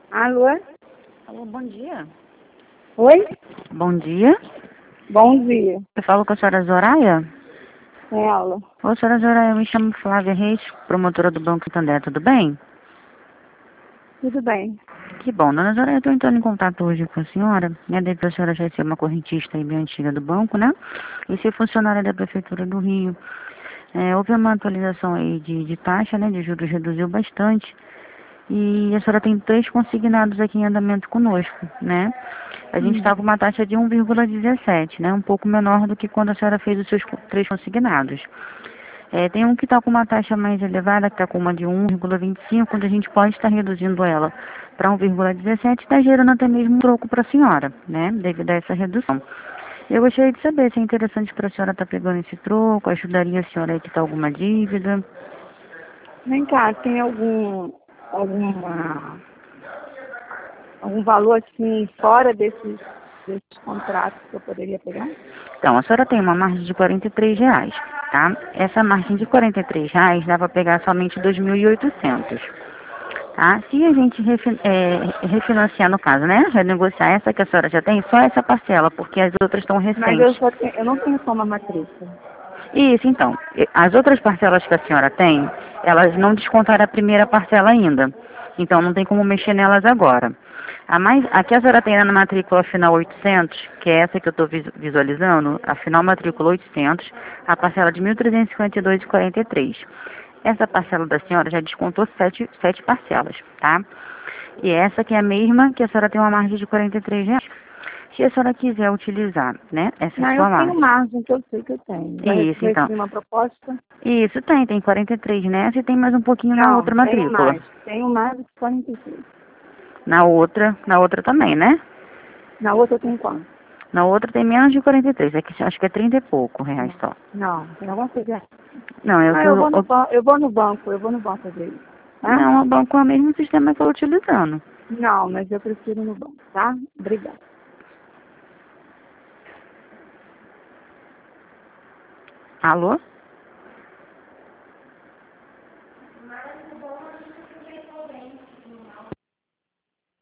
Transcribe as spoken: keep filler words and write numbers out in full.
Alô? Alô, bom dia. Oi? Bom dia. Bom dia. Eu falo com a senhora Zoraia? É ela. Ô, senhora Zoraia, eu me chamo Flávia Reis, promotora do Banco Santander, tudo bem? Tudo bem. Que bom, dona Zoraia, eu estou entrando em contato hoje com a senhora, né, desde que a senhora já ser uma correntista aí bem antiga do banco, né, e ser funcionária da Prefeitura do Rio. É, houve uma atualização aí de, de taxa, né, de juros reduziu bastante, e a senhora tem três consignados aqui em andamento conosco, né? A gente está com uma taxa de um vírgula dezessete, né? Um pouco menor do que quando a senhora fez os seus co- três consignados. É, tem um que está com uma taxa mais elevada, que está com uma de um vírgula vinte e cinco, onde a gente pode estar reduzindo ela para um vírgula dezessete, está gerando até mesmo um troco para a senhora, né? Devido a essa redução. Eu gostaria de saber se é interessante para a senhora estar pegando esse troco, ajudaria a senhora a quitar alguma dívida. Vem cá, tem algum alguma algum valor assim fora desses, desses contratos que eu poderia pegar? Então, a senhora tem uma margem de quarenta e três reais, tá? Essa margem de quarenta e três reais dá para pegar somente dois mil e oitocentos, tá? Se a gente refi é, refinanciar, no caso, né? Renegociar essa que a senhora já tem, só essa parcela, porque as outras estão Mas eu recentes. só tenho, eu não tenho só uma matrícula. Isso, então. e- As outras parcelas que a senhora tem, elas não descontaram a primeira parcela ainda. Então, não tem como mexer nelas agora. A mais, a que a senhora tem na matrícula final oitocentos, que é essa que eu estou visualizando, a final matrícula oitocentos, a parcela de mil trezentos e cinquenta e dois reais e quarenta e três. Essa parcela da senhora já descontou sete, sete parcelas, tá? E essa que é a mesma que a senhora tem uma margem de quarenta e três reais. Se a senhora quiser utilizar, né, essa Não, eu sua tenho margem. margem que eu sei que eu tenho. Já Isso, então. recebi uma proposta? Isso, tem, tem quarenta e três nessa e tem mais um pouquinho na Não, outra tenho matrícula. mais. Tenho mais do que quarenta e seis. Na outra, na outra também, né? Na outra eu tenho quanto? Na outra tem menos de quarenta e três, é que acho que é trinta e pouco reais Não, só. não, tem alguma coisa errada. Não, é o Ah, que eu eu, vou no eu banco, eu vou no banco, eu vou no banco fazer isso, tá? não, o banco é o mesmo sistema que eu estou utilizando. Não, mas eu prefiro no banco, tá? Obrigada. Alô?